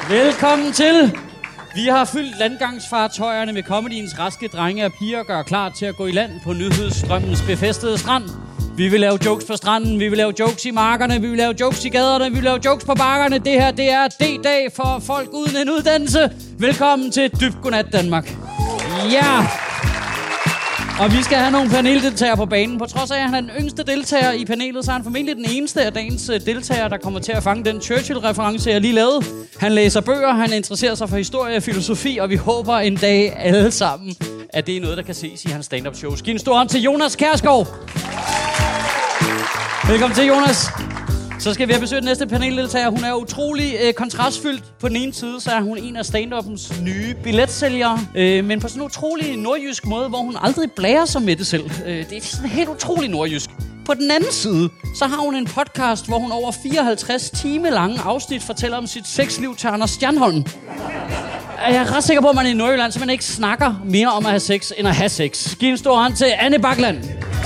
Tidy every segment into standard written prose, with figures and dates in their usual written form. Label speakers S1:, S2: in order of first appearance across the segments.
S1: Velkommen til. Vi har fyldt landgangsfartøjerne med comedyens raske drenge og piger og gør klar til at gå i land på nyhedsstrømmens befæstede strand. Vi vil lave jokes på stranden, vi vil lave jokes i markerne, vi vil lave jokes i gaderne, vi vil lave jokes på bakkerne. Det her, det er D-dag for folk uden en uddannelse. Velkommen til Dybt Godnat Danmark. Ja! Og vi skal have nogle paneldeltagere på banen. På trods af, at han er den yngste deltager i panelet, så er han formentlig den eneste af dagens deltagere, der kommer til at fange den Churchill-reference, jeg lige lavede. Han læser bøger, han interesserer sig for historie og filosofi, og vi håber en dag alle sammen, at det er noget, der kan ses i hans stand-up shows. Giv en stor hånd til Jonas Kjærsgaard. Velkommen til, Jonas. Så skal vi have besøgt næste paneldeltager. Hun er utrolig kontrastfyldt. På den ene side, så er hun en af stand-uppens nye billetsælgere. Men på sådan en utrolig nordjysk måde, hvor hun aldrig blærer sig med det selv. Det er sådan helt utrolig nordjysk. På den anden side, så har hun en podcast, hvor hun over 54 timer lange afsnit fortæller om sit sexliv til Anders Stjernholm. Jeg er ret sikker på, at man i Nordjylland simpelthen ikke snakker mere om at have sex, end at have sex. Giv en stor hånd til Anne Bakland.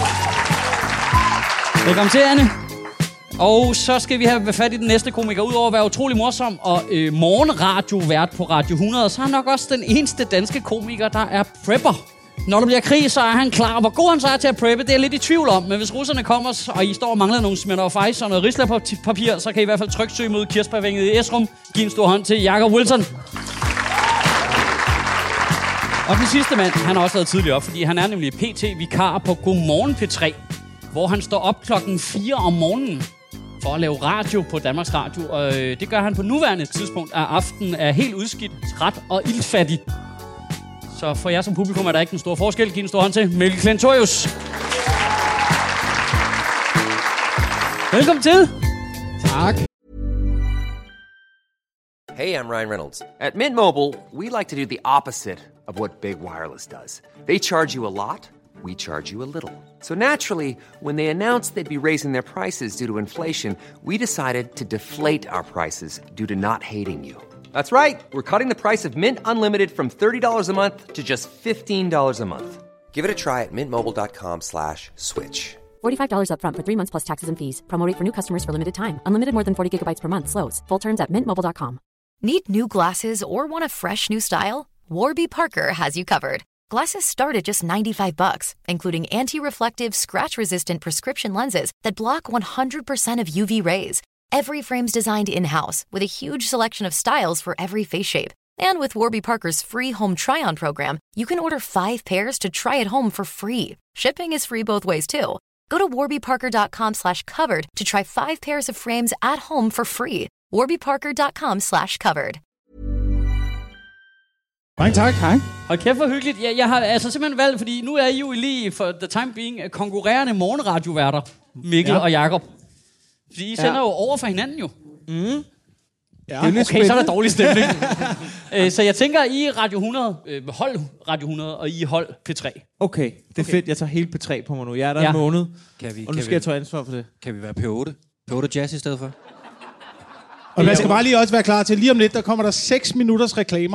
S1: Velkommen til, Anne. Og så skal vi have fat i den næste komiker. Udover at være utrolig morsom og morgenradiovært på Radio 100, så er han nok også den eneste danske komiker, der er prepper. Når der bliver krig, så er han klar. Hvor god han så er til at preppe, det er jeg lidt i tvivl om. Men hvis russerne kommer, og I står og mangler nogle Smirnoff Ice og noget Rigsler-papir, så kan I i hvert fald trygt søge mod Kirsbergvænget i Esrum. Giv en stor hånd til Jakob Wilson. Og den sidste mand, han har også været tidligere op, fordi han er nemlig PT-vikar på Godmorgen P3, hvor han står op klokken 4 om morgenen for at lave radio på Danmarks Radio. Og det gør han på nuværende tidspunkt, at aftenen er helt udskidt, træt og iltfattig. Så for jer som publikum er der ikke en stor forskel. Giv en stor hånd til Mikkel Klentorius. Velkommen til. Tak.
S2: Hey, I'm Ryan Reynolds. At Mint Mobile, we like to do the opposite of what Big Wireless does. They charge you a lot, we charge you a little. So naturally, when they announced they'd be raising their prices due to inflation, we decided to deflate our prices due to not hating you. That's right. We're cutting the price of Mint Unlimited from $30 a month to just $15 a month. Give it a try at mintmobile.com/switch.
S3: $45 up front for 3 months plus taxes and fees. Promo rate for new customers for limited time. Unlimited more than 40 gigabytes per month slows. Full terms at mintmobile.com.
S4: Need new glasses or want a fresh new style? Warby Parker has you covered. Glasses start at just $95, including anti-reflective, scratch-resistant prescription lenses that block 100% of UV rays. Every frame's designed in-house with a huge selection of styles for every face shape. And with Warby Parker's free home try-on program, you can order 5 pairs to try at home for free. Shipping is free both ways, too. Go to warbyparker.com/covered to try 5 pairs of frames at home for free. warbyparker.com/covered.
S5: Mange tak.
S1: Hold kæft, hvor hyggeligt. Jeg har altså simpelthen valgt, fordi nu er I jo lige for the time being konkurrerende morgenradioværter, Mikkel og Jakob. Fordi I sender jo over for hinanden jo.
S5: Mm. Ja.
S1: Okay, så er der dårlig stemning. Så jeg tænker, I er Radio 100, hold Radio 100, og I hold P3.
S5: Okay, det er fedt. Jeg tager helt P3 på mig nu. Jeg er der en måned, og nu skal jeg tage ansvar for det.
S6: Kan vi være P8? P8 Jazz i stedet for?
S7: Og man skal bare lige også være klar til, lige om lidt, der kommer der 6 minutters reklamer.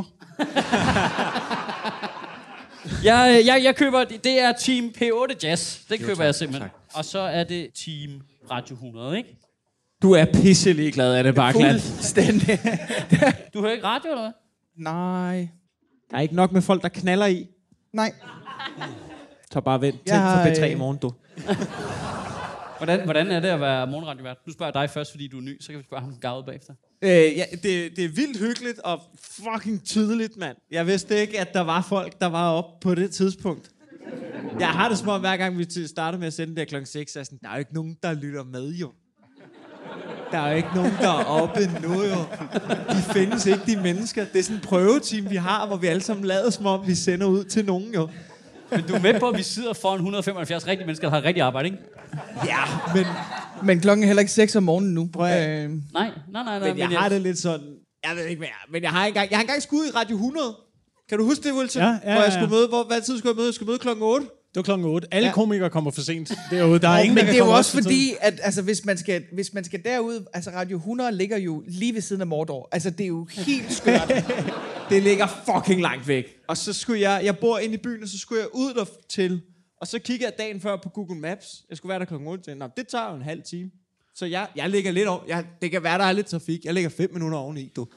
S1: Jeg køber, det er Team P8 Jazz. Det køber jeg simpelthen. Tak. Og så er det Team Radio 100, ikke?
S5: Du er pisselig glad af det, Bakland.
S7: Fuldstændig.
S1: Du hører ikke radio, eller hvad?
S5: Nej. Der er ikke nok med folk, der knaller i.
S7: Nej.
S5: Så bare vent. Tænd for P3 i morgen, du.
S1: Hvordan er det at være morgenradiovært? Nu spørger jeg dig først, fordi du er ny, så kan vi spørge ham gavet bagefter.
S5: Det er vildt hyggeligt og fucking tydeligt, mand. Jeg vidste ikke, at der var folk, der var oppe på det tidspunkt. Jeg har det som om, hver gang vi starter med at sende det klokken 6, så er sådan, der er jo ikke nogen, der lytter med, jo. Der er jo ikke nogen, der er oppe nu, jo. De findes ikke, de mennesker. Det er sådan en prøveteam, vi har, hvor vi alle sammen lader som om, vi sender ud til nogen, jo.
S1: Men du er med på, at vi sidder foran 175 rigtige mennesker, der har rigtig arbejde, ikke?
S5: Ja,
S7: men klokken er heller ikke 6 om morgenen nu.
S1: Nej.
S5: Men jeg har det lidt sådan... Jeg ved ikke mere. Men jeg har engang skulle ud i Radio 100. Kan du huske det, Wilson?
S7: Ja.
S5: Hvor jeg skulle møde... Hvad tid skulle jeg møde? Jeg skulle møde klokken 8.
S7: Det var klokken 8. Alle komikere kommer for sent derude. Der er ingen,
S8: men
S7: der
S8: det er jo også
S7: for
S8: fordi, at altså, hvis man skal derud... Altså, Radio 100 ligger jo lige ved siden af Mordor. Altså, det er jo helt skørt.
S5: Det ligger fucking langt væk. Og så skulle jeg bor inde i byen, og så skulle jeg ud dertil. Og så kiggede jeg dagen før på Google Maps. Jeg skulle være der klokken 8. Nå, det tager jo en halv time. Så jeg ligger lidt over. Det kan være, der er lidt trafik. Jeg ligger 5 minutter oveni, du.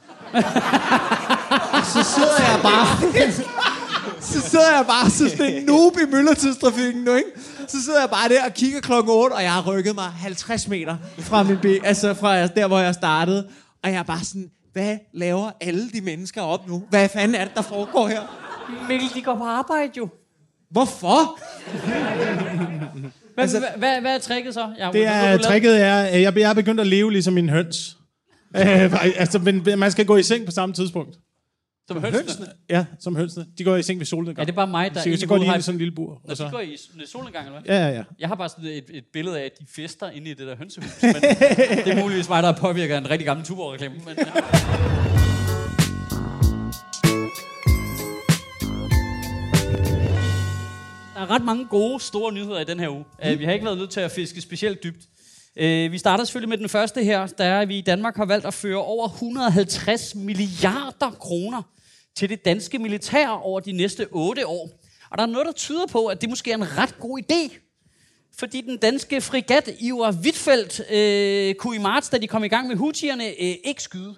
S5: Så sidder jeg bare sådan en noob i myldretidstrafikken nu, ikke? Så sidder jeg bare der og kigger klokken 8, og jeg har rykket mig 50 meter fra min bil, altså fra der, hvor jeg startede. Og jeg er bare sådan, hvad laver alle de mennesker op nu? Hvad fanden er det, der foregår her?
S1: Mikkel, de går på arbejde jo.
S5: Hvorfor?
S1: Hvad er tricket så?
S7: Tricket er, at jeg er begyndt at leve ligesom min høns. Men man skal gå i seng på samme tidspunkt.
S1: Som hønsene?
S7: Ja, som hønsene. De går i seng ved solnedgang.
S1: Ja, det er bare mig, der
S7: så går de ind i sådan en lille bur.
S1: Når de går i solnedgang, eller hvad?
S7: Ja.
S1: Jeg har bare sådan et billede af, at de fester inde i det der hønsehus. Men det er muligvis mig, der påvirker en rigtig gammel Tuborg-reklame. Men, ja. Der er ret mange gode, store nyheder i den her uge. Vi har ikke været nødt til at fiske specielt dybt. Vi starter selvfølgelig med den første her, der vi i Danmark har valgt at føre over 150 milliarder kroner til det danske militær over de næste 8 år. Og der er noget, der tyder på, at det måske er en ret god idé. Fordi den danske fregat Iver Huitfeldt kunne i marts, da de kom i gang med Houthierne, ikke skyde.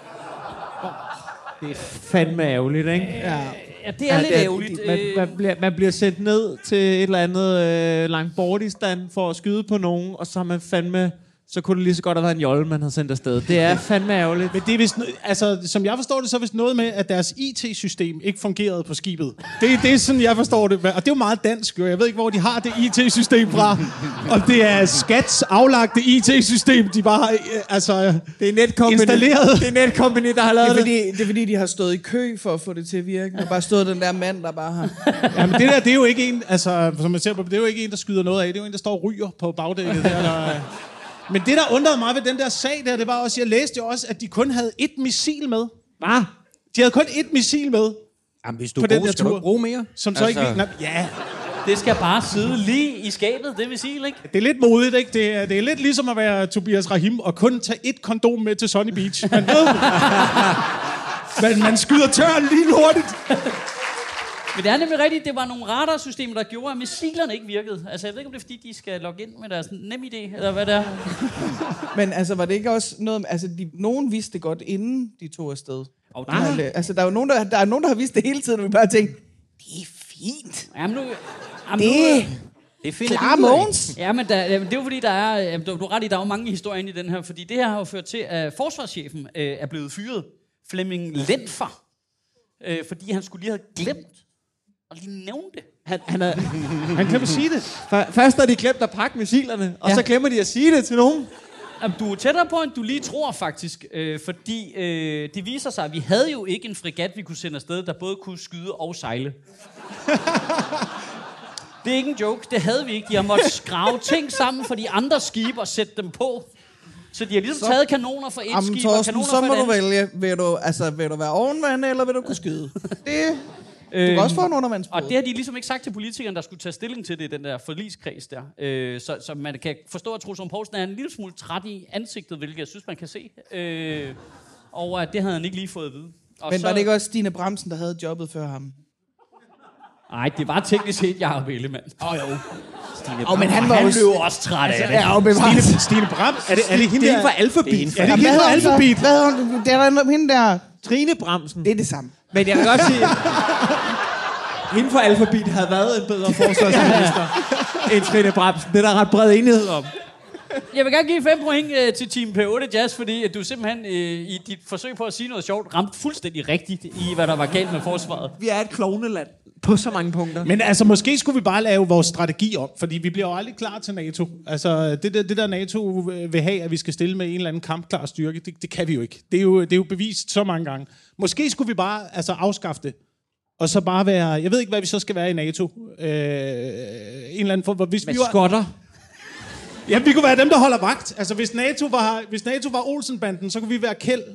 S5: Det er fandme ærgerligt, ikke?
S1: Ja, det er lidt ærgerligt.
S5: Man bliver sendt ned til et eller andet Langbordistan for at skyde på nogen, og så har man fandme... Så kunne det lige så godt have været en jolle, man havde sendt afsted. Det er fandme ærgerligt.
S7: Men det er vist, altså, som jeg forstår det, så er vist noget med, at deres IT-system ikke fungerede på skibet. Det er sådan, jeg forstår det. Og det er jo meget dansk, jo. Jeg ved ikke, hvor de har det IT-system fra. Og det er Skats aflagte IT-system, de bare har
S5: det er installeret. Det er Netcompany, der har lavet det.
S8: Det er fordi, de har stået i kø for at få det til at virke. Der bare stået den der mand, der bare har...
S7: Jamen det der, det er jo ikke en, altså, som man ser på, det er jo ikke en, der skyder noget af. Det er jo en, der står og ryger på bagdækket der. Men det, der undrede mig ved den der sag der, det var også, jeg læste jo også, at de kun havde 1 missil med.
S5: Hvad?
S7: De havde kun 1 missil med.
S6: Jamen, hvis du er god, skal du ikke bruge mere?
S7: Som så ikke... Ja.
S1: Det skal bare sidde lige i skabet, det missil, ikke?
S7: Det er lidt modigt, ikke? Det er lidt ligesom at være Tobias Rahim og kun tage 1 kondom med til Sunny Beach. Man ved. Men man skyder tørren lige hurtigt.
S1: Men det er nemlig rigtigt, det var nogle radarsystemer, der gjorde, at missilerne ikke virkede. Altså, jeg ved ikke, om det er, fordi de skal logge ind med deres NemID, eller hvad det er.
S8: Men altså, var det ikke også noget... Altså, nogen vidste det godt, inden de tog afsted. Altså, der er jo nogen, der har vidst det hele tiden, og vi bare tænkte, det er fint.
S1: Jamen,
S6: det finder
S8: klar, Mogens.
S1: Ja, men det er jo fordi, der er... Du er ret i, der er jo mange historier inde i den her, fordi det her har jo ført til, at forsvarschefen er blevet fyret. Flemming Lentfer. Fordi han skulle lige have glemt og lige nævne det.
S7: Han glemmer at sige det.
S5: Først har de glemt at pakke missilerne, og så glemmer de at sige det til nogen.
S1: Jamen, du er tættere på, end du lige tror, faktisk. Fordi det viser sig, at vi havde jo ikke en fregat, vi kunne sende afsted, der både kunne skyde og sejle. Det er ikke en joke. Det havde vi ikke. De har måttet skrave ting sammen for de andre skibe og sætte dem på. Så de har ligesom taget kanoner fra et skib og kanoner
S8: så
S1: fra et
S8: må
S1: andet.
S8: du vælge. Vil du være ovenvand, eller vil du kunne skyde? Du kan også få en undervandsbåd.
S1: Og det har de ligesom ikke sagt til politikerne, der skulle tage stilling til det i den der forligskreds der. Så man kan forstå, at Troels Lund Poulsen er en lille smule træt i ansigtet, hvilket jeg synes, man kan se. Og at det havde han ikke lige fået at vide.
S8: Men var det ikke også Stine Bramsen, der havde jobbet før ham?
S1: Nej, det var teknisk set Jacob Ellemann.
S8: Men han var
S1: Han
S8: også...
S1: blev også træt af det.
S7: Stine Bram, er det hende
S5: Det er
S7: der?
S5: for alfabet.
S7: Er det ikke hende fra Alphabet?
S8: Det er hende der...
S5: Trine Bramsen.
S8: Det er det samme.
S5: Men jeg kan godt sige, hende fra Alphabet havde været en bedre forsvarsminister end Trine Bramsen. Det er der ret bred enighed om.
S1: Jeg vil gerne give 5 point til Team P8 Jazz, fordi at du simpelthen i dit forsøg på at sige noget sjovt ramte fuldstændig rigtigt i, hvad der var galt med forsvaret.
S5: Vi er et klovneland på så mange punkter.
S7: Men altså, måske skulle vi bare lave vores strategi om, fordi vi bliver jo aldrig klar til NATO. Altså, det der NATO vil have, at vi skal stille med en eller anden kampklar styrke, det kan vi jo ikke. Det er jo bevist så mange gange. Måske skulle vi bare afskaffe det. Og så bare være... Jeg ved ikke, hvad vi så skal være i NATO. En eller anden form... Hvis vi var
S5: skotter.
S7: Ja, vi kunne være dem, der holder vagt. Altså, hvis NATO var Olsenbanden, så kunne vi være Kjeld.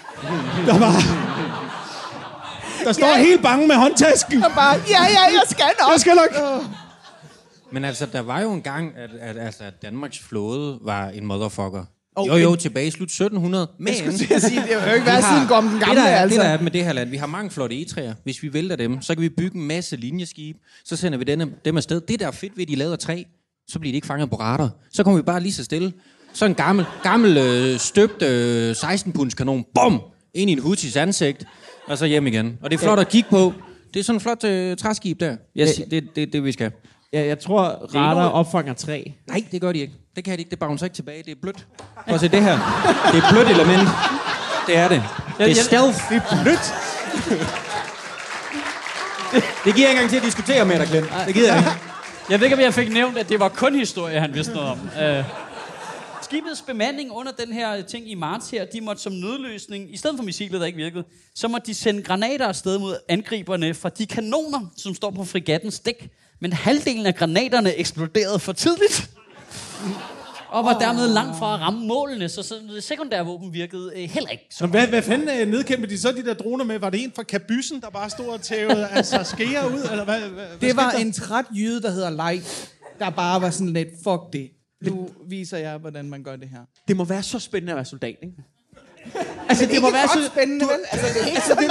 S7: Der står helt bange med håndtasken.
S8: Og bare, jeg skal nok.
S7: Jeg skal nok.
S6: Men altså, der var jo en gang, at Danmarks flåde var en motherfucker.
S8: Okay.
S6: Jo, tilbage i slut 1700. Men
S8: Jeg skulle til at sige, det har jo ikke været siden kom den gamle,
S6: det der er med det her land, vi har mange flotte egetræer. Hvis vi vælter dem, så kan vi bygge en masse linjeskibe. Så sender vi dem afsted. Det der er fedt ved, at de laver træ, så bliver de ikke fanget på radar. Så kommer vi bare lige så stille. Sådan en gammel støbt 16-punds kanon. Bum! Ind i en Houthis ansigt, og så hjem igen. Og det er flot at kigge på. Det er sådan en flot træskib der. Det vi skal.
S5: Ja, jeg tror, radar opfanger 3.
S6: Nej, det gør de ikke. Det kan de ikke. Det bouncer ikke tilbage. Det er blødt. Prøv at se det her. Det er et blødt element. Det er det. Det er stealth.
S5: Det er blødt.
S6: Det giver jeg ikke engang til at diskutere med dig, Glenn. Det gider jeg ikke.
S1: Jeg ved ikke, om jeg fik nævnt, at det var kun historie, han vidste noget om. Skibets bemanding under den her ting i marts her, de måtte som nødløsning, i stedet for missilet, der ikke virkede, så måtte de sende granater afsted mod angriberne fra de kanoner, som står på fregattens dæk. Men halvdelen af granaterne eksploderede for tidligt. Og var dermed langt fra at ramme målene, så det sekundære våben virkede heller ikke.
S7: Så hvad fanden nedkæmpede de så de der droner med? Var det en fra kabyssen, der bare stod og tævede altså skeer ud? Eller hvad
S8: det var en træt jyde, der hedder Leif, der bare var sådan lidt, fuck det. Nu viser jeg, hvordan man gør det her.
S5: Det må være så spændende at være soldat, ikke?
S8: Altså, det må være så spændende, vel? Altså, det er ikke så det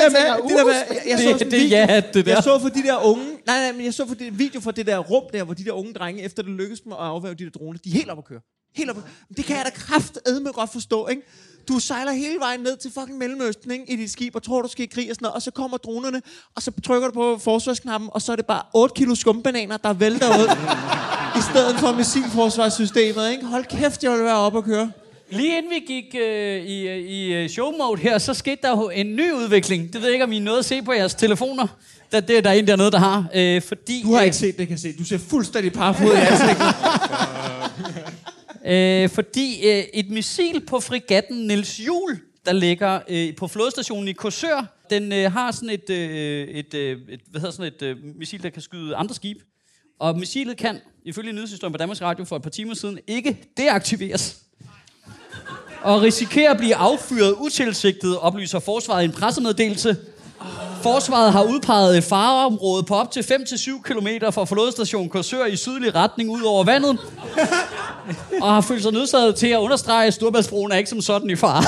S8: der med,
S5: jeg så for de der unge, men jeg så for det video fra det der rum der, hvor de der unge drenge, efter det lykkedes dem at afværge de der droner, de er helt op at køre. Helt op. Det kan jeg da kraftedme godt forstå, ikke? Du sejler hele vejen ned til fucking Mellemøsten, ikke? I dit skib, og tror, du skal i krig og sådan noget, og så kommer dronerne, og så trykker du på forsvarsknappen, og så er det bare 8 kilo skumbananer, der vælter ud, i stedet for missilforsvarssystemet, ikke? Hold kæft, jeg vil være op at køre.
S1: Lige inden vi gik i show-mode her, så skete der jo en ny udvikling. Det ved jeg ikke, om I nåede at se på jeres telefoner. Det er der en dernede, der har. Fordi,
S5: du har ikke set det, kan se. Du ser fuldstændig parfod i ansigtet.
S1: Fordi et missil på fregatten Niels Juel, der ligger på flådestationen i Korsør, den har sådan et missil, der kan skyde andre skibe. Og missilet kan, ifølge nyhedshistorien på Danmarks Radio for et par timer siden, ikke deaktiveres. Og risikerer at blive affyret utilsigtet, oplyser forsvaret i en pressemeddelelse. Forsvaret har udpeget et fareområde på op til 5-7 kilometer fra flådestation Korsør i sydlig retning ud over vandet. Og har følt sig nødsaget til at understrege, at Storebæltsbroen er ikke som sådan i fare.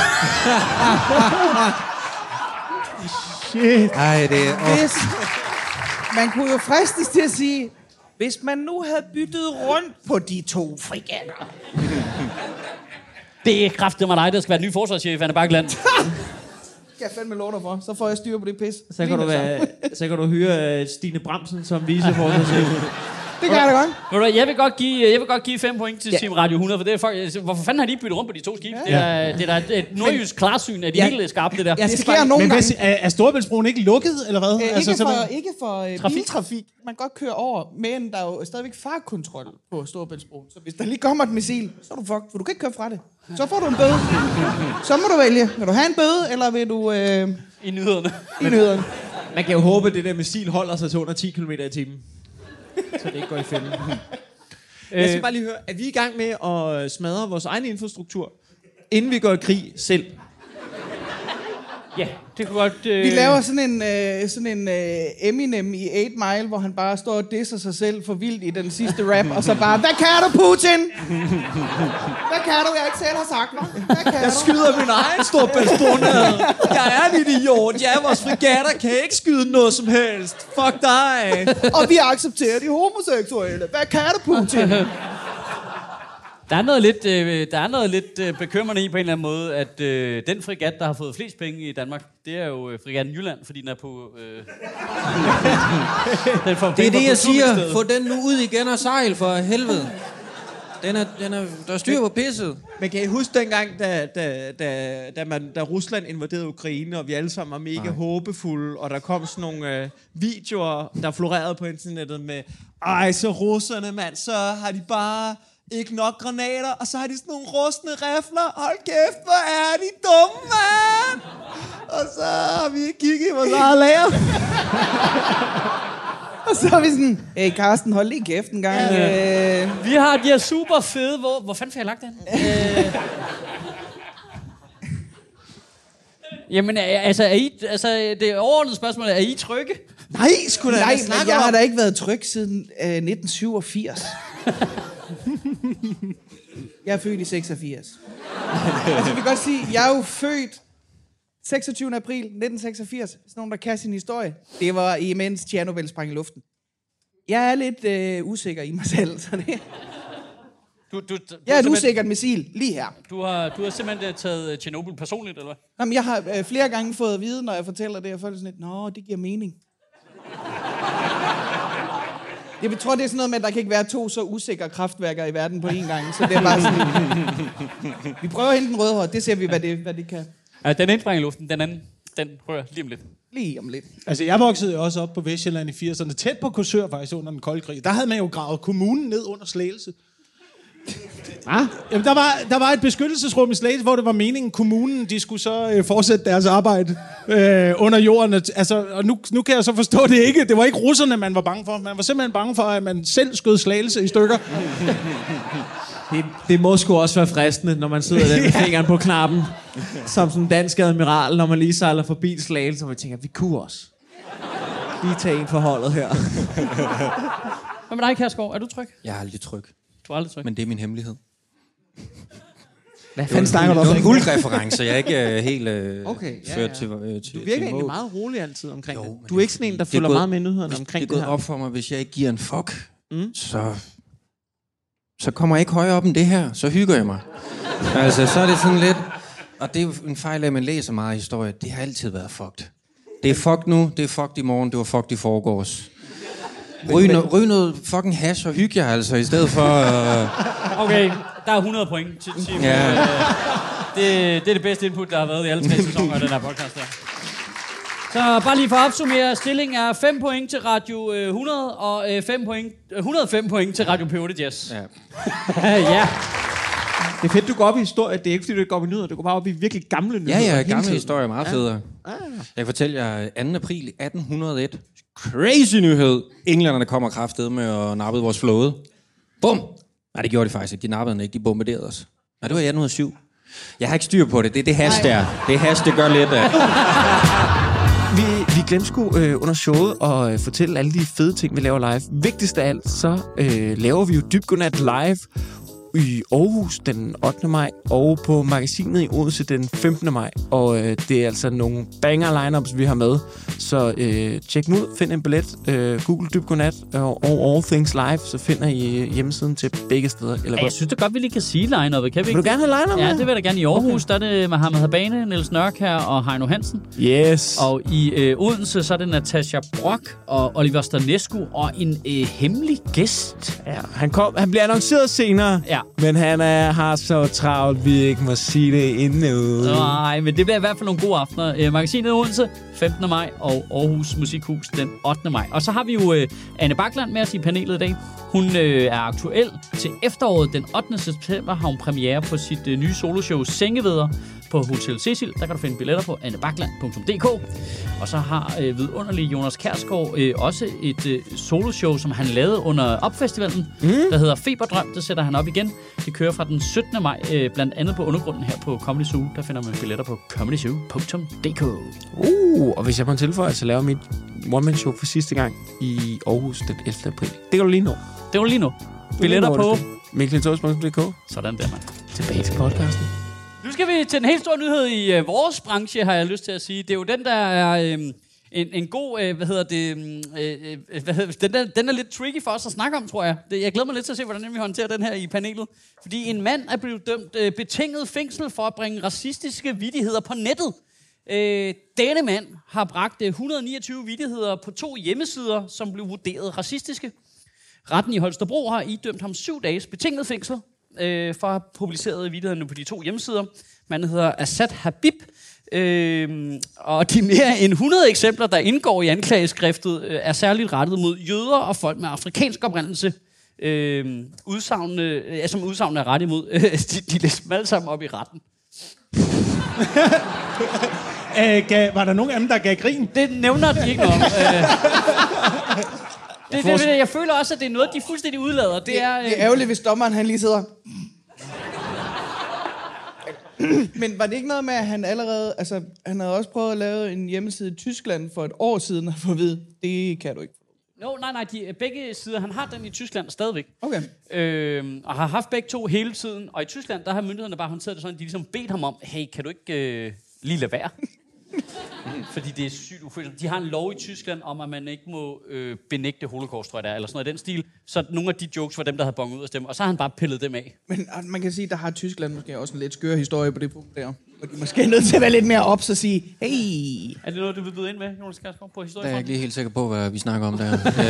S8: Shit. Ej, det er... Man kunne jo fristes til at sige, hvis man nu havde byttet rundt på de 2 fregatter.
S1: Det er kraftedeme dig, der skal være den nye forsvarschef, Anne Bakkeland.
S8: Kan jeg fandme love dig for, så får jeg styr på det pis.
S5: Så kan du hyre Stine Bramsen som viceforsvarschef.
S8: Det kan jeg da godt.
S1: Jeg vil godt give 5 point til Team Radio 100, for det er folk, hvorfor fanden har de byttet rundt på de 2 skibe? Ja. Det er da et nordjysk klarsyn af de helt skarpe, det der.
S8: Det sker nogle gange.
S7: Er Storebæltsbroen ikke lukket, eller hvad?
S8: Ikke for biltrafik. Man kan godt køre over, men der er jo stadigvæk fartkontrol på Storebæltsbroen. Så hvis der lige kommer et missil, så er du fucked, for du kan ikke køre fra det. Så får du en bøde. Så må du vælge. Vil du have en bøde, eller vil du...
S1: I nyhederne.
S8: I nyhederne.
S5: Man kan jo håbe, at det der missil holder sig til under 10 km i timen. Så det ikke går i fælden. Jeg skal bare lige høre, er vi i gang med at smadre vores egen infrastruktur, inden vi går i krig selv?
S1: Ja, det kunne godt...
S8: Vi laver sådan en Eminem i 8 Mile, hvor han bare står og disser sig selv for vildt i den sidste rap, og så bare, hvad kan du, Putin? Hvad kan du, jeg ikke selv har sagt mig? Hvad kan
S5: jeg skyder min egen Storebæltsbro ned. Jeg er en idiot. Ja, vores fregatter kan ikke skyde noget som helst. Fuck dig.
S8: Og vi accepterer de homoseksuelle. Hvad kan du, Putin?
S1: Der er noget lidt bekymrende i på en eller anden måde, at den fregat, der har fået flest penge i Danmark, det er jo fregatten Jylland, fordi den er på...
S6: det er det, jeg siger. Få den nu ud igen og sejl for helvede. Der er styr på pisset.
S5: Men kan I huske dengang, da Rusland invaderede Ukraine, og vi alle sammen var mega håbefulde, og der kom sådan nogle videoer, der florerede på internettet med, så russerne, mand, så har de bare... ikke nok granater, og så har de sådan nogle rustne rifler. Hold kæft, hvor er de dumme, mand! Og så har vi kigget i vores eget lager.
S8: Og så er vi sådan, hey Carsten, hold lige kæft en gang.
S1: Vi har de her super fede... Hvor fanden får jeg lagt den? Jamen, det overordnede spørgsmål er I trygge?
S5: Nej, sgu da.
S8: Nej, men jeg har da ikke været tryg siden 1987. Jeg er født i 86. Altså, vi kan godt sige, jeg er jo født 26. april 1986. Sådan nogen, der kan sin historie. Det var imens Tjernobyl sprang i luften. Jeg er lidt usikker i mig selv, så det... Jeg er et usikkert missil lige her.
S1: Du har simpelthen taget Tjernobyl personligt, eller hvad?
S8: Jamen, jeg har flere gange fået at vide, når jeg fortæller det, og folk er sådan lidt, nå, det giver mening. Jeg tror, det er sådan noget med, at der kan ikke være 2 så usikre kraftværker i verden på én gang. Så det er bare sådan, vi prøver at hente den røde hår, det ser vi, hvad det kan.
S1: Ja, den indsprænger i luften, den anden, den rører lige om lidt.
S8: Lige om lidt.
S7: Altså, jeg voksede jo også op på Vestjylland i 80'erne, tæt på Korsør faktisk under den kolde krig. Der havde man jo gravet kommunen ned under Slagelse. Jamen, der var et beskyttelsesrum i Slagelse, hvor det var meningen, kommunen de skulle så fortsætte deres arbejde under jorden. Altså, og nu kan jeg så forstå det ikke. Det var ikke russerne, man var bange for. Man var simpelthen bange for, at man selv skød Slagelse i stykker.
S5: Det må sgu også være fristende, når man sidder der med fingeren på knappen, som sådan en dansk admiral, når man lige sejler forbi Slagelse, så man tænker, vi kunne også lige tage en for holdet her.
S1: Hvad med dig, Kjærsgaard? Er du tryg?
S6: Jeg er aldrig tryg.
S1: Du er aldrig tryg.
S6: Men det er min hemmelighed.
S5: Hvad fanden snakker du om?
S6: Det var en guldreference, jeg er ikke helt ført til
S5: Du virker
S6: til
S5: egentlig
S6: mål.
S5: meget rolig altid omkring
S6: Jo,
S5: det.
S6: men
S5: Du er ikke sådan en, der følger meget med i nyhederne omkring
S6: det.
S5: det
S6: Det er
S5: her.
S6: gået op for mig, hvis jeg ikke giver en fuck, så kommer jeg ikke højere op end det her. Så hygger jeg mig. Altså, så er det sådan lidt... Og det er jo en fejl af, at man læser meget historie. Det har altid været fucked. Det er fucked nu, det er fucked i morgen, det var fucked i forgårs. Ryg noget fucking hash og hygge jer altså, i stedet for...
S1: Okay, der er 100 point til Tim.
S6: Ja.
S1: Det er det bedste input, der har været i alle 3 sæsoner af den her podcast der. Så bare lige for at opsummere, stillingen er 5 point til Radio 100 og 105 point til Radio P8 Jazz.
S6: Ja.
S1: Ja.
S5: Det er fedt, du går op i historie. Det er ikke, fordi du går op i nyheder. Du går bare op i virkelig gamle nyheder.
S6: Ja,
S5: hele
S6: gamle
S5: tiden.
S6: historier er meget federe. Jeg kan fortælle jer 2. april 1801. Crazy nyhed. Englænderne kommer kraftedet med at nappe vores flåde. Bum! Nej, det gjorde de faktisk ikke. De nappede den ikke. De bombarderede os. Nej, det var 1807. Jeg har ikke styr på det. Det er det hash der. Det hash, det gør lidt af.
S5: Vi glemte sgu under showet at fortælle alle de fede ting, vi laver live. Vigtigst af alt, så laver vi jo Dybgodnat live i Aarhus den 8. maj, og på Magasinet i Odense den 15. maj. Og det er altså nogle banger lineups, vi har med. Så tjek dem ud, find en billet, Google Dybgodnat og All Things Live, så finder I hjemmesiden til begge steder. Eller
S1: Jeg synes da godt, vi lige kan sige line-up'et. Kan vi ikke?
S5: Vil du gerne have line-up?
S1: Ja, det vil jeg da gerne. I Aarhus, der er det Mohammed Habane, Niels Nørkjær og Heino Hansen.
S5: Yes.
S1: Og i Odense, så er det Natasha Brock og Oliver Stanescu og en hemmelig gæst.
S5: Ja, han bliver annonceret senere,
S1: Ja.
S5: men han har så travlt, vi ikke må sige det endnu.
S1: Nej, men det bliver i hvert fald nogle gode aftener. Magasinet Odense, 15. maj, og Aarhus Musikhus den 8. maj. Og så har vi jo Anne Bakland med os i panelet i dag. Hun er aktuel til efteråret. Den 8. september har hun premiere på sit nye soloshow Sengeveder på Hotel Cecil. Der kan du finde billetter på annebakland.dk. Og så har vidunderlige Jonas Kjærsgaard også et soloshow, som han lavede under Opfestivalen, der hedder Feberdrøm. Det sætter han op igen. Det kører fra den 17. maj, blandt andet på Undergrunden her på Comedy Zoo. Der finder man billetter på comedyzoo.dk.
S5: Og hvis jeg på en tilføjelse laver mit one-man-show for sidste gang i Aarhus den 11. april. Det kan du lige nå.
S1: Det var lige nu. Billetter på
S5: mikkeltogs.dk.
S1: sådan der, mand.
S5: Tilbage til podcasten.
S1: Nu skal vi til en helt stor nyhed i vores branche, har jeg lyst til at sige. Det er jo den, der er en god, den er lidt tricky for os at snakke om, tror jeg. Jeg glæder mig lidt til at se, hvordan vi håndterer den her i panelet. Fordi en mand er blevet dømt betinget fængsel for at bringe racistiske vittigheder på nettet. Denne mand har bragt 129 vittigheder på 2 hjemmesider, som blev vurderet racistiske. Retten i Holstebro har idømt ham 7 dages betinget fængsel for at have publiceret vittighederne på de 2 hjemmesider. Manden hedder Asad Habib, og de mere end 100 eksempler, der indgår i anklageskriftet, er særligt rettet mod jøder og folk med afrikansk oprindelse. Som udsagn er rettet imod. De læser dem alle sammen op i retten.
S7: Var der nogen af dem, der gav grin?
S1: Det nævner de ikke noget om. Jeg føler også, at det er noget, de fuldstændig udlader. Det er
S8: ærgerligt, hvis dommeren han lige sidder... Men var det ikke noget med, at han allerede... Altså, han havde også prøvet at lave en hjemmeside i Tyskland for et år siden, og få at vide, det kan du ikke.
S1: Nej, begge sider. Han har den i Tyskland stadigvæk.
S8: Okay.
S1: Og har haft begge 2 hele tiden. Og i Tyskland, der har myndighederne bare håndteret det sådan, de ligesom bedt ham om, hey, kan du ikke lige lade være? Fordi det er sygt ufølsomt. De har en lov i Tyskland om, at man ikke må benægte holocaust, tror jeg det er, eller sådan noget i den stil. Så nogle af de jokes var dem, der havde bonget ud af stemme, og så har han bare pillet dem af.
S8: Men man kan sige, der har Tyskland måske også en lidt skør historie på det punkt der. Og de måske er nødt til at være lidt mere ops og sige, hey.
S1: Er det noget, du vil byde ind med, Jonas Kjærsgaard, på historien?
S6: Jeg er ikke lige helt sikker på, hvad vi snakker om der.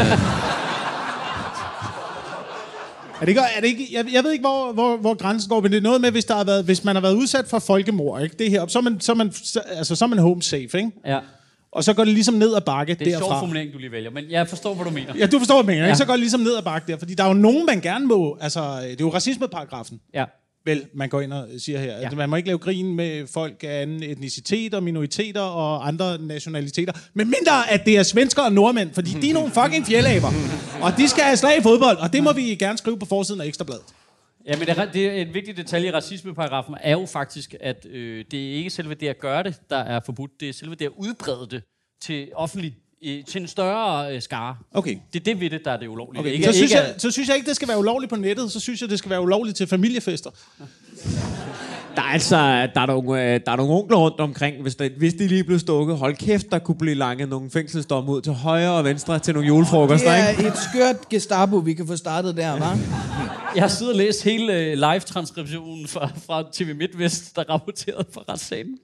S7: Er det ikke, jeg ved ikke, hvor grænsen går, men det er noget med, hvis man har været udsat for folkemord, ikke? Det her, så er man home safe, ikke?
S1: Ja.
S7: Og så går det ligesom ned ad bakke derfra.
S1: Det er en sjov formulering, du lige vælger, men jeg forstår, hvad du mener.
S7: Ja, du forstår, hvad jeg mener, ikke? Så går det ligesom ned ad bakke der, fordi der er jo nogen, man gerne må, altså, det er jo racismeparagrafen.
S1: Ja.
S7: Vel, man går ind og siger her, at man må ikke lave grin med folk af anden etnicitet og minoriteter og andre nationaliteter, men mindre at det er svensker og nordmænd, fordi de er nogle fucking fjeldaber, og de skal have slag i fodbold, og det må vi gerne skrive på forsiden af Ekstrabladet.
S1: Ja, men det er et vigtigt detalje i racismeparagrafen er jo faktisk, at det er ikke selve det at gøre det, der er forbudt, det er selve det at udbrede det til offentlig, til en større skare.
S7: Okay.
S1: Det er det ved det, der er det ulovlige.
S7: Okay.
S1: Ikke,
S7: så synes jeg ikke, det skal være ulovligt på nettet, så synes jeg, det skal være ulovligt til familiefester.
S5: Der er nogle onkler rundt omkring, hvis de lige blev stukket. Hold kæft, der kunne blive langet nogle fængselsdomme ud til højre og venstre til nogle julefrokoster,
S8: Det
S5: ikke?
S8: er et skørt Gestapo, vi kan få startet der, hva'?
S1: Jeg har siddet og læst hele live-transkriptionen fra TV MidtVest, der rapporterede fra retssagen.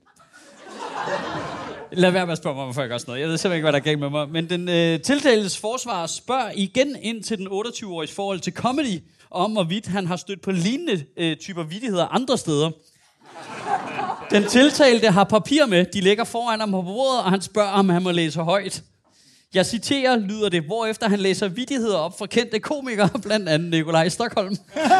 S1: Lad være med at spørge mig, hvorfor jeg gør sådan noget. Jeg ved simpelthen ikke, hvad der er galt med mig. Men den tiltaltes forsvar spørger igen ind til den 28-åriges forhold til comedy, om hvorvidt han har stødt på lignende typer vittigheder andre steder. Den tiltalte har papir med. De ligger foran ham på bordet, og han spørger, om han må læse højt. Jeg citerer, lyder det, hvorefter han læser vittigheder op fra kendte komikere, blandt andet Nikolaj Stockholm.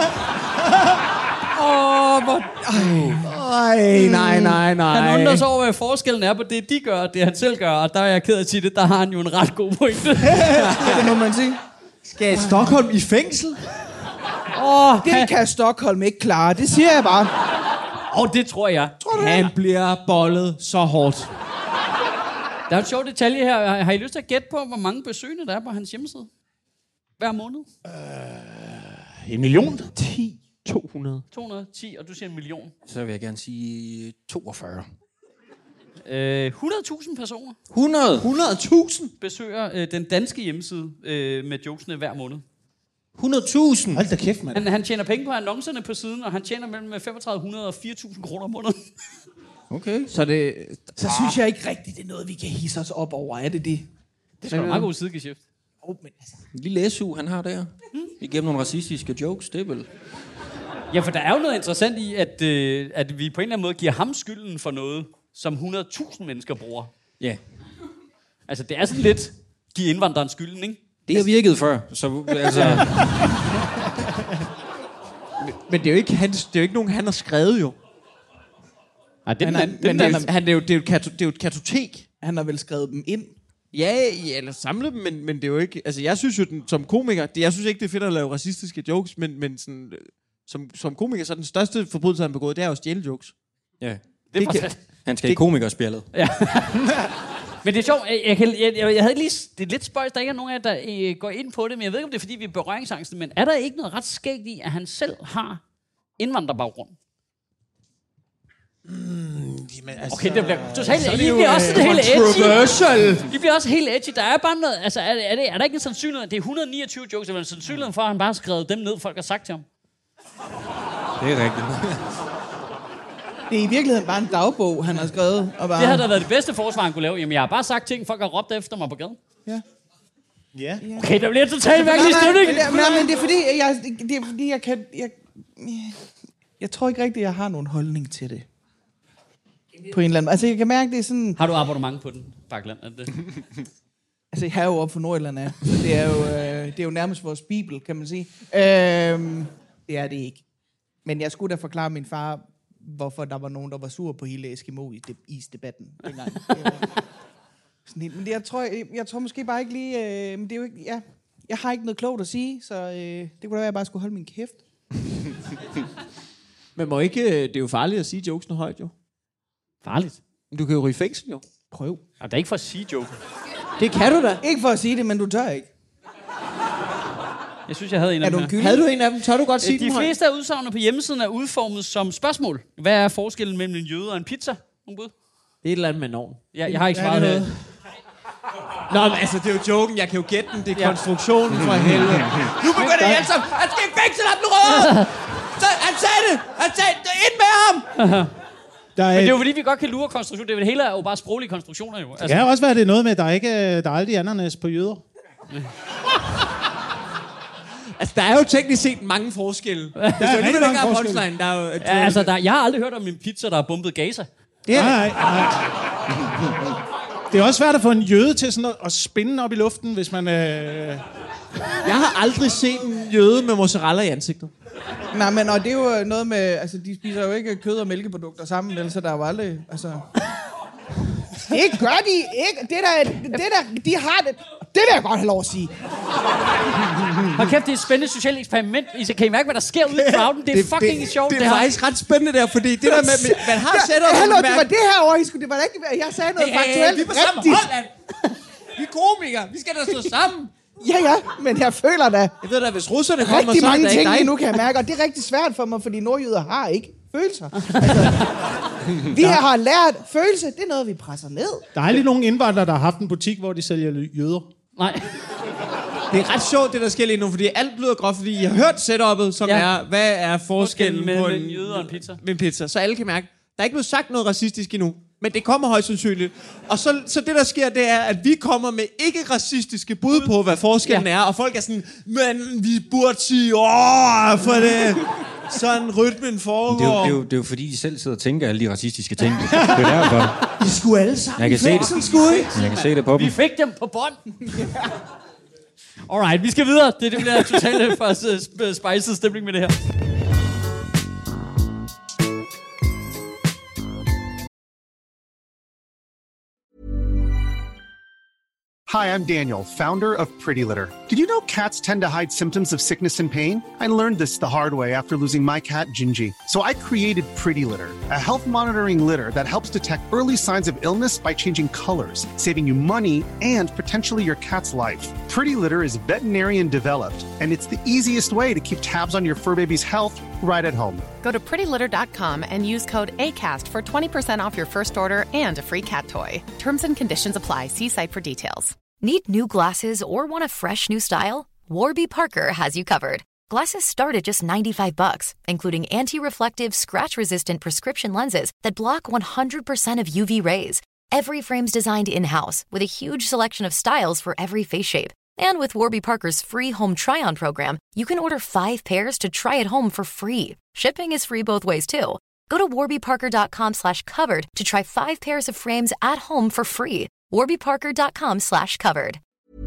S5: Nej.
S1: Han undrer sig over, hvad forskellen er på det, de gør, og det han selv gør, og der er jeg ked af at sige det, der har han jo en ret god pointe.
S8: Det må man sige.
S5: Skal Stockholm i fængsel?
S8: Det kan Stockholm ikke klare, det siger jeg bare.
S1: Det tror jeg.
S5: Han bliver bollet så hårdt.
S1: Der er et sjovt detalje her. Har I lyst til at gætte på, hvor mange besøgende der er på hans hjemmeside? Hver måned?
S7: 1 million?
S5: 200.
S1: 210, og du siger 1 million.
S6: Så vil jeg gerne sige 42.
S1: 100.000 personer
S6: 100.000?
S1: besøger den danske hjemmeside med jokesene hver måned.
S6: 100.000?
S7: Hold da kæft, mand.
S1: Han tjener penge på annoncerne på siden, og han tjener mellem 3.500 og 4.000 kroner om måneden.
S6: Okay.
S8: Så synes jeg ikke rigtigt, det er noget, vi kan hisse os op over. Er det det?
S1: Det er en meget god sidegeschæft.
S8: Men altså.
S6: En lille SU, han har der. Igennem nogle racistiske jokes, det er vel...
S1: Ja, for der er jo noget interessant i, at vi på en eller anden måde giver ham skylden for noget, som 100.000 mennesker bruger.
S6: Ja.
S1: Altså, det er sådan lidt, give indvandreren skylden, ikke?
S6: Det har virket før, så altså...
S5: Men det er jo ikke nogen, han har skrevet jo.
S1: Nej, det er
S5: det er jo et kartotek.
S8: Han har vel skrevet dem ind.
S5: Ja, eller samle dem, men det er jo ikke... Altså, jeg synes jo, som komiker... Jeg synes ikke, det er fedt at lave racistiske jokes, men sådan, som komiker, så den største forbrydelse, han har begået, det er jo at stjæle jokes.
S6: Ja.
S1: det er
S6: Han skal i komikerspjældet.
S1: Ja. Men det er sjovt, jeg havde lige... Det er lidt spøjst, der ikke er nogen af jer, der går ind på det, men jeg ved ikke, om det er, fordi vi er berøringsangste, men er der ikke noget ret skægt i, at han selv har indvandrerbaggrund?
S7: Altså,
S1: Okay, det bliver totalt... I bliver også sådan helt edgy. I bliver også helt edgy. Der er bare noget... Altså, er der ikke en sandsynlighed? Det er 129 jokes, der er en sandsynlighed for, at han bare har skrevet dem ned, folk har sagt til ham.
S6: Det er rigtigt.
S8: Det er i virkeligheden bare en dagbog, han har skrevet. Og bare...
S1: Det har da været det bedste forsvar, han kunne lave. Jamen, jeg har bare sagt ting, folk har råbt efter mig på gaden.
S7: Ja.
S1: Okay, der bliver totalt mærkelig stemning.
S8: Men det er fordi, jeg tror ikke rigtigt, jeg har nogen holdning til det. På en eller anden... Altså, jeg kan mærke, det er sådan...
S1: Har du abonnement på den, Bakland? Er det?
S8: Altså, jeg er jo oppe for Nordjylland af. Så det er jo nærmest vores bibel, kan man sige. Det er det ikke. Men jeg skulle da forklare min far, hvorfor der var nogen, der var sur på hele Eskimo-isdebatten dengang. Men jeg tror måske bare ikke lige... Men det er jo ikke... Ja, jeg har ikke noget klogt at sige, så det kunne da være, at jeg bare skulle holde min kæft.
S5: Men må ikke... Det er jo farligt at sige jokesene højt, jo.
S1: Farligt.
S5: Du kan jo ryge i fængsel, jo.
S8: Prøv.
S1: Det er ikke for at sige joke.
S5: Det kan du da.
S8: Ikke for at sige det, men du tør ikke.
S1: Jeg synes, jeg havde en af dem her.
S5: Havde du en af dem? Tør du godt sige
S1: De fleste af udsagnene på hjemmesiden er udformet som spørgsmål. Hvad er forskellen mellem en jøde og en pizza? Nogle bud?
S5: Det er et eller andet med norm.
S1: Ja, jeg har ikke svaret det.
S5: Nå, men altså, det er jo joken. Jeg kan jo gætte den. Det er konstruktionen for helvede. Nu begynder det alle sammen. Han skal i fængsel, han røde! Han sagde det! Han sagde det! Ind med ham!
S1: Men det er jo fordi, vi godt kan lure konstruktion. Det hele er jo bare sproglige konstruktioner, jo.
S7: Altså. Det kan også være, det er noget med, at der er aldrig ananas på jøder.
S5: Altså, der er jo teknisk set mange forskelle. Der er jo lige mange forskelle.
S1: Jeg har aldrig hørt om en pizza, der har bumpet Gaza.
S7: Nej. Det er også svært at få en jøde til sådan at spinde op i luften, hvis man...
S5: Jeg har aldrig set en jøde med mozzarella i ansigtet.
S8: Nej, men og det er jo noget med... Altså, de spiser jo ikke kød og mælkeprodukter sammen, vel, så der er jo aldrig... Altså... Det gør de ikke. Det der, de har det... Det vil jeg godt have lov at sige.
S1: Hold kæft, det er et spændende socialt eksperiment. Kan I mærke, hvad der sker ude i crowden? Det er fucking sjovt,
S5: det er faktisk ret spændende der, fordi det der med... Man har setup...
S8: Hallo, det var det her år, det var da ikke... Jeg sagde noget faktuelt.
S5: Vi er på samme hold, vi er komikere. Vi skal da stå sammen.
S8: Ja, men jeg føler da...
S5: Jeg ved da, hvis russerne kommer,
S8: rigtig
S5: så er det
S8: mange ting
S5: ikke
S8: lige nu, kan jeg mærke, og det er rigtig svært for mig, fordi nordjyder har ikke følelser. Altså, vi har lært følelse, det er noget, vi presser ned.
S7: Der er aldrig nogen indvandrere, der har haft en butik, hvor de sælger jøder.
S1: Nej.
S5: Det er ret sjovt, det der sker lige nu, fordi alt lyder groft, fordi jeg har hørt setup'et, som er, hvad er forskellen på en
S1: jøde og en pizza?
S5: Med en pizza, så alle kan mærke, der er ikke blevet sagt noget racistisk endnu, men det kommer højst sandsynligt. Og så det, der sker, det er, at vi kommer med ikke-racistiske bud på, hvad forskellen er, og folk er sådan, men vi burde sige, for det... Sådan rytmen foregår.
S6: Det er jo fordi, de selv sidder og tænker alle de racistiske ting. Det er derfor.
S8: De skulle alle sammen.
S6: Jeg kan se det på dem.
S1: Vi fik dem på bånd. Alright, vi skal videre. Det bliver totalt spiced stemning med det her.
S9: Hi, I'm Daniel, founder of Pretty Litter. Did you know cats tend to hide symptoms of sickness and pain? I learned this the hard way after losing my cat, Gingy. So I created Pretty Litter, a health monitoring litter that helps detect early signs of illness by changing colors, saving you money and potentially your cat's life. Pretty Litter is veterinarian developed, and it's the easiest way to keep tabs on your fur baby's health right at home.
S10: Go to prettylitter.com and use code ACAST for 20% off your first order and a free cat toy. Terms and conditions apply. See site for details.
S4: Need new glasses or want a fresh new style? Warby Parker has you covered. Glasses start at just $95, including anti-reflective, scratch-resistant prescription lenses that block 100% of UV rays. Every frame's designed in-house with a huge selection of styles for every face shape. And with Warby Parker's free home try-on program, you can order 5 pairs to try at home for free. Shipping is free both ways, too. Go to warbyparker.com/covered to try 5 pairs of frames at home for free. warbyparker.com/covered.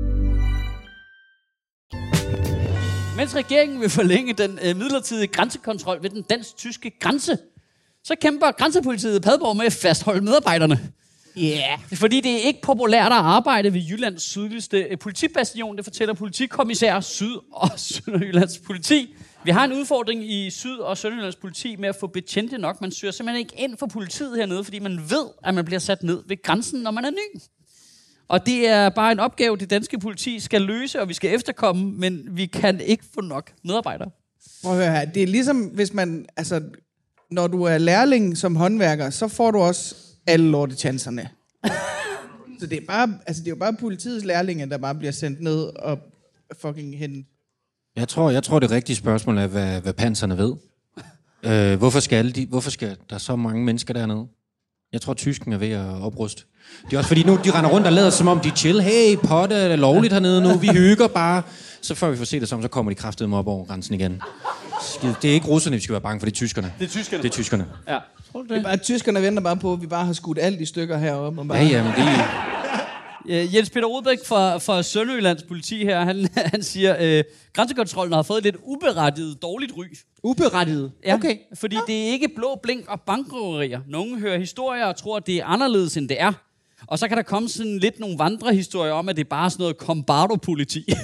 S1: Mens regeringen vil forlænge den midlertidige grænsekontrol ved den dansk-tyske grænse, så kæmper grænsepolitiet i Padborg med at fastholde medarbejderne.
S5: Yeah.
S1: Fordi det er ikke populært at arbejde ved Jyllands sydligste politibastion, det fortæller politikommissær Syd- og Sønderjyllands politi. Vi har en udfordring i Syd- og Sønderjyllands politi med at få betjente nok. Man søger simpelthen ikke ind for politiet hernede, fordi man ved, at man bliver sat ned ved grænsen, når man er ny. Og det er bare en opgave, det danske politi skal løse, og vi skal efterkomme, men vi kan ikke få nok medarbejdere.
S8: Prøv at høre her. Det er ligesom, hvis man... Altså, når du er lærling som håndværker, så får du også alle lortechancerne. Så det er bare... Altså, det er jo bare politiets lærlinge, der bare bliver sendt ned og fucking hen.
S6: Jeg tror det rigtige spørgsmål er, hvad panserne ved. Hvorfor skal der så mange mennesker dernede? Jeg tror, tysken er ved at opruste. Det er også fordi, nu de render rundt og lader, som om de chill. Hey, potte er lovligt hernede nu. Vi hygger bare. Så før vi får set det så kommer de kraftedeme op over grænsen igen. Det er ikke russerne, vi skal være bange for. Det er tyskerne.
S1: Det er
S6: tyskerne.
S1: Ja.
S8: Det er bare, tyskerne venter bare på, at vi bare har skudt alt i stykker heroppe. Og bare...
S6: Ja, men det
S1: Jens Peter Rodbæk fra Sønderjyllands politi her, han siger, grænsekontrollen har fået lidt uberettiget dårligt ry.
S5: Uberettiget?
S1: Ja,
S5: okay.
S1: Fordi det er ikke blå blink og bankrøverier. Nogle hører historier og tror, at det er anderledes, end det er. Og så kan der komme sådan lidt nogle vandrehistorier om, at det er bare sådan noget kombardo-politi.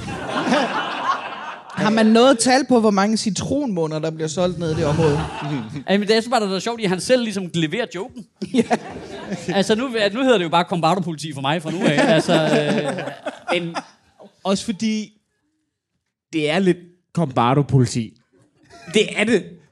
S8: Har man noget tal på, hvor mange citronmåner, der bliver solgt ned i det område?
S1: Men det er så bare noget sjovt, at han selv ligesom leverer joken. Ja. Altså, nu hedder det jo bare kombardo-politi for mig fra nu af. Altså,
S5: men også fordi det er lidt kombardo-politi. Det er det.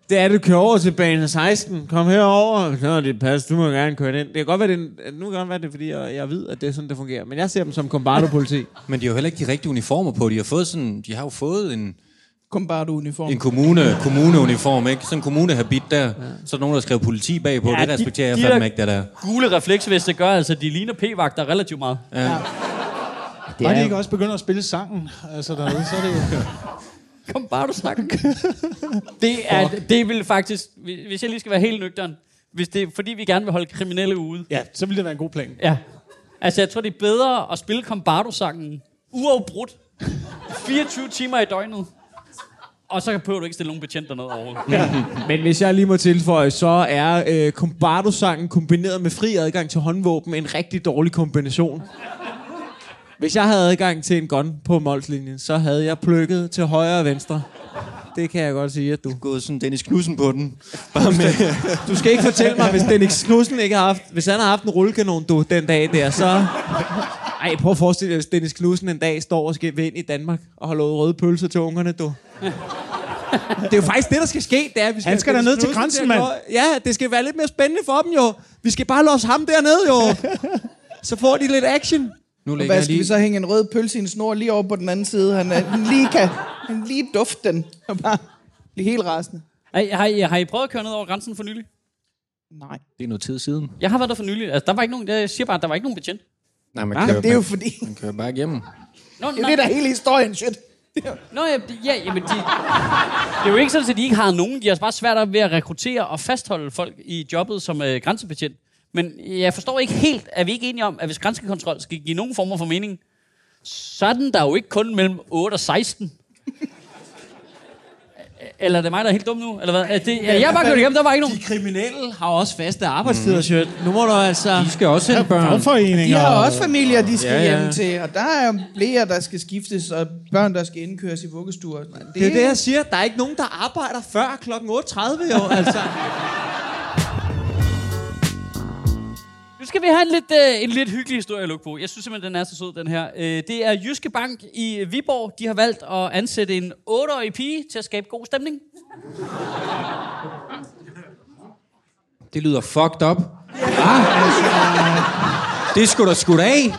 S5: Det er, du kører over til bane 16. Kom herover. Så er det pas, du må gerne køre ind. Det kan godt være, det er, fordi jeg ved, at det er sådan, det fungerer. Men jeg ser dem som Kombardo-politi.
S6: Men de har jo heller ikke de rigtige uniformer på. De har jo fået en...
S8: Kombardo-uniform.
S6: En kommuneuniform, ikke? Sådan en kommunehabit der. Ja. Så er der nogen, der skriver politi bagpå. Ja, det respekterer jeg fandme ikke, det der.
S1: Gule refleksveste gør altså, de ligner p-vagter relativt meget.
S6: Ja.
S7: Var de ikke også begyndt at spille sangen? Altså derude, så er det jo...
S1: Kom bare, du snakker. Det vil faktisk, hvis jeg lige skal være helt nøgteren, hvis det er, fordi vi gerne vil holde kriminelle ude.
S7: Ja, så vil det være en god plan.
S1: Ja. Altså, jeg tror, det er bedre at spille Kombardo-sangen uafbrudt 24 timer i døgnet. Og så behøver du ikke stille nogen betjent dernede overhovedet.
S5: Ja. Men hvis jeg lige må tilføje, så er Kombardo-sangen kombineret med fri adgang til håndvåben en rigtig dårlig kombination. Hvis jeg havde adgang til en gun på Mols-linjen, så havde jeg plukket til højre og venstre. Det kan jeg godt sige, at du...
S6: Gået sådan Dennis Knudsen på den.
S5: Bare med. Du skal ikke fortælle mig, hvis Dennis Knudsen ikke har haft... Hvis han har haft en rullekanon, den dag der, så... Ej, prøv at forestille dig, hvis Dennis Knudsen en dag står og skal ind i Danmark og har lovet røde pølser til ungerne, du. Det er jo faktisk det, der skal ske. Det er, vi skal
S7: han skal derned til grænsen, mand.
S5: Ja, det skal være lidt mere spændende for dem, jo. Vi skal bare låse ham dernede, jo. Så får de lidt action.
S8: Nu hvad skal vi så hænge en rød pølse i en snor lige over på den anden side? Han lige dufte den. Og bare blive helt rasende.
S1: Har I prøvet at køre ned over grænsen for nylig?
S8: Nej.
S6: Det er noget tid siden.
S1: Jeg har været der for nylig. Altså, der var ikke nogen, jeg siger bare, at der var ikke nogen betjent.
S6: Nej, man kører,
S8: det er jo fordi...
S6: Man kører bare igennem.
S8: Det er der hele historien, shit.
S1: Jamen, det er jo ikke sådan, at de ikke har nogen. De har bare svært ved at rekruttere og fastholde folk i jobbet som grænsebetjent. Men jeg forstår ikke helt, er vi ikke enige om, at hvis grænsekontrol skal give nogen former for mening, så er den der jo ikke kun mellem 8 og 16. Eller er det mig, der er helt dum nu? Eller hvad? Jeg har bare kørt igennem, der var ikke nogen.
S5: De kriminelle har også faste arbejdstider, shit. Nu må du altså...
S6: De skal også have børn.
S8: De har også familier, de skal hjem til. Og der er flere, der skal skiftes, og børn, der skal indkøres i vuggestuer.
S5: Det er det, jeg siger. Der er ikke nogen, der arbejder før kl. 8.30, jo, altså.
S1: Nu skal vi have en lidt hyggelig historie at lukke på. Jeg synes simpelthen, den er så sød, den her. Det er Jyske Bank i Viborg. De har valgt at ansætte en 8-årig pige til at skabe god stemning.
S6: Det lyder fucked up. Det skulle da skudt af.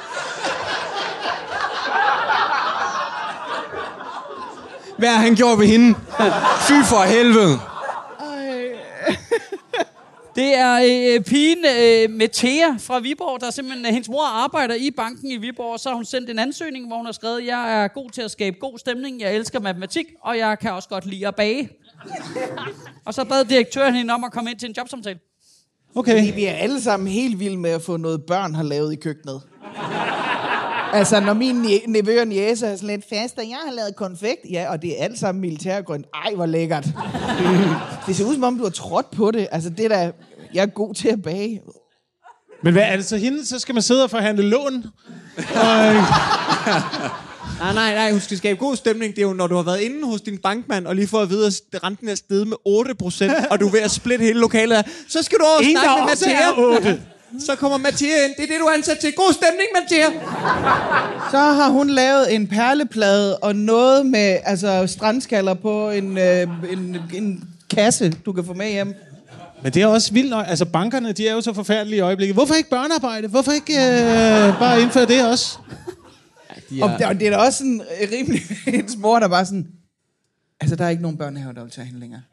S6: Hvad har han gjort ved hende? Fy for helvede.
S1: Det er pigen Metea fra Viborg, der simpelthen... Hendes mor arbejder i banken i Viborg, og så har hun sendt en ansøgning, hvor hun har skrevet, jeg er god til at skabe god stemning, jeg elsker matematik, og jeg kan også godt lide at bage. Og så bad direktøren hende om at komme ind til en jobsamtale.
S8: Okay. Fordi vi er alle sammen helt vilde med at få noget børn har lavet i køkkenet. Altså, når min nevø og niece er sådan lidt fast, og jeg har lavet konfekt, ja, og det er alt sammen militærgrønt. Ej, hvor lækkert. Det ser ud, som om du har trådt på det. Altså, det der, jeg er god til at bage.
S7: Men hvad er det så hende? Så skal man sidde og forhandle lån?
S5: Nej, hun skal skabe god stemning. Det er jo, når du har været inde hos din bankmand, og lige får at vide, at renten er steget med 8%, og du er ved at splitte hele lokalet. Så skal du over snakke med Mathea. Så kommer Mathea ind. Det er det, du er ansat til. God stemning, Mathea.
S8: Så har hun lavet en perleplade og noget med strandskaller på en kasse, du kan få med hjem.
S7: Men det er også vildt. Altså, bankerne, de er jo så forfærdelige i øjeblikket. Hvorfor ikke børnearbejde? Hvorfor ikke bare indføre det også?
S8: Og det er da også sådan rimelig... Hendes mor, der bare sådan... Altså, der er ikke nogen børnehave, der vil tage hende længere.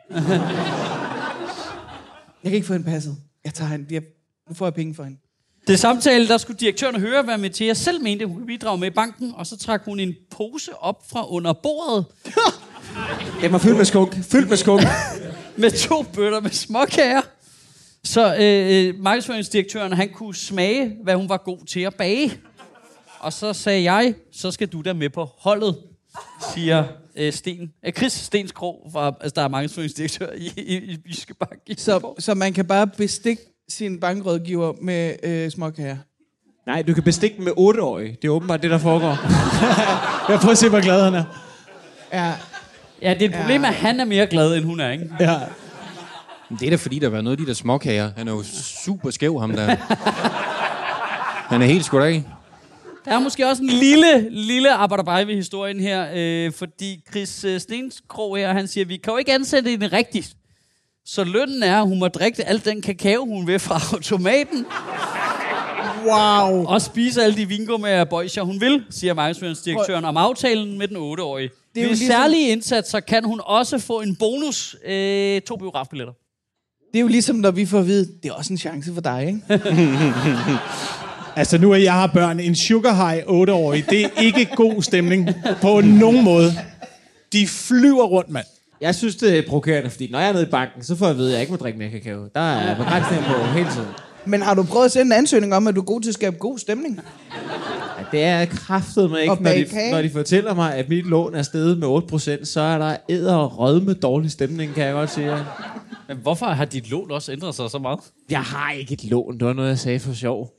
S8: Jeg kan ikke få hende passet. Jeg tager hende... Nu får jeg penge for hende.
S1: Det samtale, der skulle direktøren høre, hvad Mathea selv mente, hun kunne bidrage med i banken, og så trak hun en pose op fra under bordet.
S5: Den var fyldt med skunk. Fyldt med skunk.
S1: Med 2 bøtter med småkager. Så markedsføringsdirektøren, han kunne smage, hvad hun var god til at bage. Og så sagde jeg, så skal du da med på holdet, siger Chris Stenskrog, der er markedsføringsdirektør i Jyske Bank.
S8: Så man kan bare bestikke sin bankrådgiver med småkager?
S5: Nej, du kan bestikke dem med 8-årige. Det er åbenbart det, der foregår.
S7: Jeg prøver at se, hvor glad han er.
S1: Ja, det er et problem, at han er mere glad, end hun er, ikke?
S7: Ja.
S6: Det er da fordi, der var noget af de der småkager. Han er jo super skæv, ham der. Han er helt skudt af.
S1: Der er måske også en lille arbejderbej ved historien her, fordi Chris Stenskrog her, han siger, vi kan jo ikke ansætte en rigtig Så lønnen er, at hun må drikke al den kakao, hun vil fra automaten.
S8: Wow.
S1: Og spise alle de vingummier og boyser, hun vil, siger markedsføringsdirektøren om aftalen med den 8-årige. Ved ligesom... særlige indsatser kan hun også få en bonus. 2 biografbilletter.
S8: Det er jo ligesom, når vi får at vide, det er også en chance for dig, ikke?
S7: Altså, nu at jeg har børn, en sugar high 8-årig, det er ikke god stemning på nogen måde. De flyver rundt, mand.
S5: Jeg synes, det er provokerende, fordi når jeg er nede i banken, så får jeg at vide, at jeg ikke må drikke mere kakao. Der er begrænsninger på hele tiden.
S8: Men har du prøvet at sende en ansøgning om, at du er god til at skabe god stemning?
S5: Ja, det er kraftedeme ikke, når de fortæller mig, at mit lån er steget med 8%, så er der æder og rød med dårlig stemning, kan jeg godt sige.
S1: Men hvorfor har dit lån også ændret sig så meget?
S5: Jeg har ikke et lån. Det var noget, jeg sagde for sjov.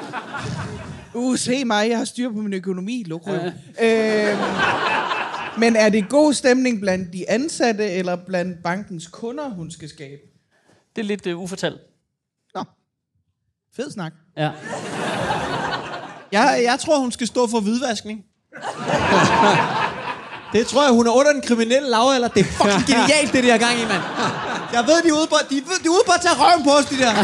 S8: Se mig, jeg har styr på min økonomi, Lokrøv. Men er det god stemning blandt de ansatte, eller blandt bankens kunder, hun skal skabe?
S1: Det er lidt ufortalt.
S8: Nå. Fed snak.
S1: Ja.
S5: Jeg tror, hun skal stå for hvidvaskning. Det tror jeg, hun er under den kriminelle lavalder. Det er fucking genialt, det der gang i, mand. Jeg ved, de er ude på at tage røven på os, de der.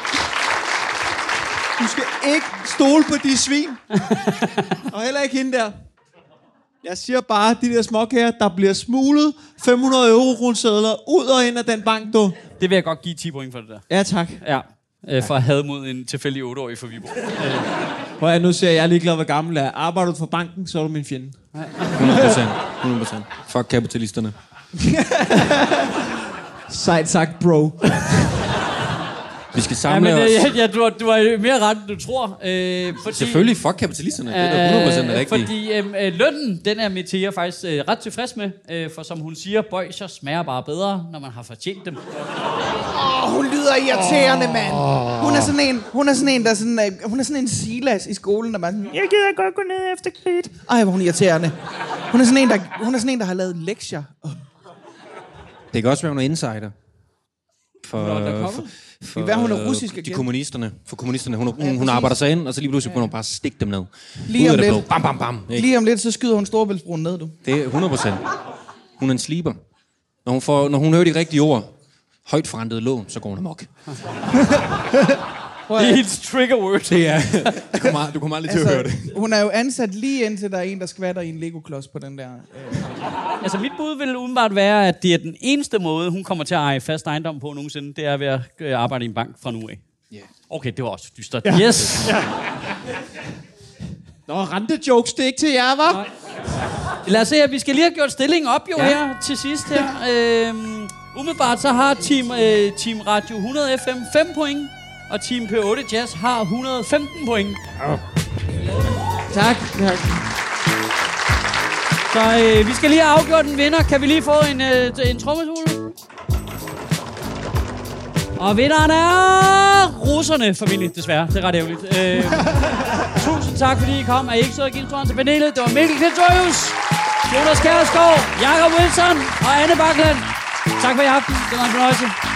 S5: Du skal ikke stole på de svin. Og heller ikke hende der. Jeg siger bare, de der småkager, der bliver smuglet 500 euro-rundsedler ud og ind af den bank, du.
S1: Det vil jeg godt give 10 point for det der.
S5: Ja, tak.
S1: Ja. For at have mod en tilfældig 8-årig for Viborg.
S5: Prøv at nu ser jeg ligeglad, hvor gammel er. Arbejder du for banken, så er du min fjende.
S6: 100%. Fuck kapitalisterne.
S5: Sejt sagt, bro.
S6: Vi skal samle os.
S1: Ja, du har mere ret, end du tror.
S6: Fordi, selvfølgelig, fuck kapitalisterne. Det er da 100% rigtigt.
S1: Fordi lønnen, den er Metea faktisk ret tilfreds med. For som hun siger, boyser smager bare bedre, når man har fortjent dem.
S8: Hun lyder irriterende, mand. Hun er sådan en Silas i skolen, der bare sådan, jeg gider godt gå ned efter kridt. Ej, hvor hun er irriterende. Hun er sådan en, der har lavet lektier.
S6: Det kan også være, hun er insider.
S8: For hvad hun er russisk
S6: agent? Kommunisterne. For kommunisterne. Hun arbejder sig ind, og så lige pludselig kunne hun bare stikke dem ned.
S8: Lige om lidt.
S6: Bam, bam, bam.
S8: Lige om lidt, så skyder hun Storebæltsbroen ned, du.
S6: Det er 100%. Hun er en sleeper. Når hun hører de rigtige ord, højt forrentet lån, så går hun amok.
S1: Det er hendes trigger word.
S6: Det er. Du kommer aldrig til at høre det.
S8: Hun er jo ansat lige indtil der er en, der skvatter i en Lego-klods på den der.
S1: Altså mit bud vil umiddelbart være, at det er den eneste måde, hun kommer til at eje fast ejendom på nogensinde. Det er ved at arbejde i en bank fra nu af. Yeah. Okay, det var også dystert. Ja. Yes! Ja.
S5: Nå, rentejokes, det er ikke til jer, hva'?
S1: Lad os se her. Vi skal lige have gjort stillingen op jo her til sidst her. Umiddelbart så har Team Radio 100 FM 5 point. Og Team P8 Jazz har 115 point.
S5: Tak.
S1: Så vi skal lige have afgjort en vinder. Kan vi lige få en trommesule? Og vinderen er russerne, familie, desværre. Det er ret ærgerligt. Tusind tak, fordi I kom. Er I ikke så at give en til panelet? Det var Mikkel Klintorius, Jonas Kjærsgaard, Jakob Wilson og Anne Bakland. Tak for i aften. Det var en fornøjelse.